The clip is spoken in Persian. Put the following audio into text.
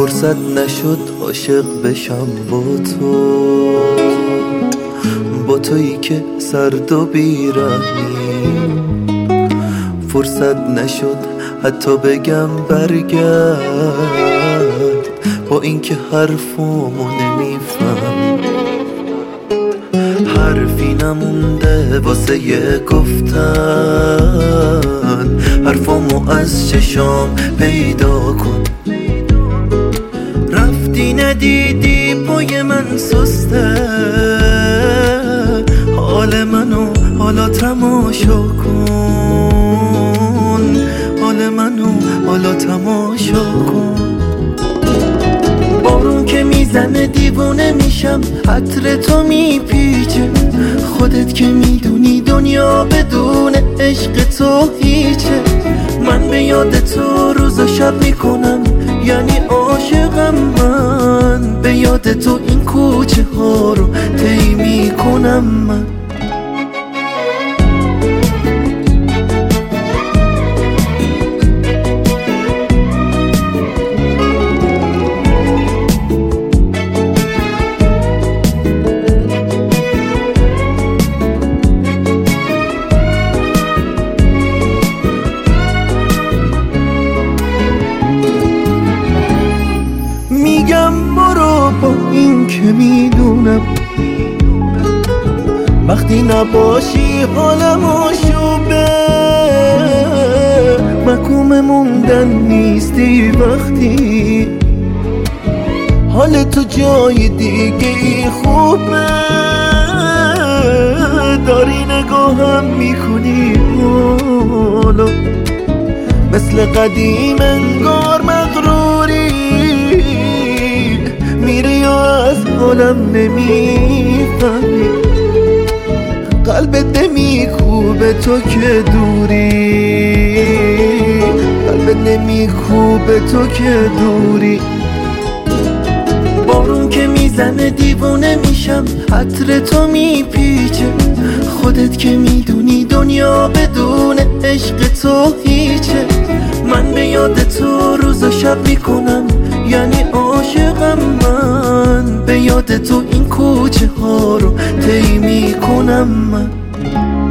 فرصت نشد عاشق بشم با تویی که سرد و بیرحمی. فرصت نشد حتی بگم برگرد، با اینکه حرفامو نمیفهم. حرفی نمونده واسه گفتن، حرفامو از چشام پیدا کن. رفتی ندیدی پای من سسته، حال منو حالا تماشا کن. حال منو حالا تماشا کن. بارون که میزنه دیوونه میشم، عطر تو میپیچه. خودت که میدونی دنیا بدون عشق تو هیچه. من به یاد تو روز و شب میکنم، یعنی عاشقم. من به یاد تو این کوچه ها رو طی میکنم. من میگم برو با این که میدونم وقتی نباشی حالم آشوبه. محکوم موندن نیستی وقتی حال تو جای دیگه خوبه. داری نگاهم میکنی حالا مثل قدیم انگار مغروری. میری و از حالم نمیفهمی، قلبت نمیکوبه تو که دوری. قلبت نمیکوبه تو که دوری. بارون که میزنه دیوونه میشم، عطر تو میپیچه. خودت که میدونی دنیا بدون عشق تو هیچه. من به یاد تو روز و شب میکنم، یعنی عاشقم. من به یاد تو این کوچه ها رو طی میکنم. من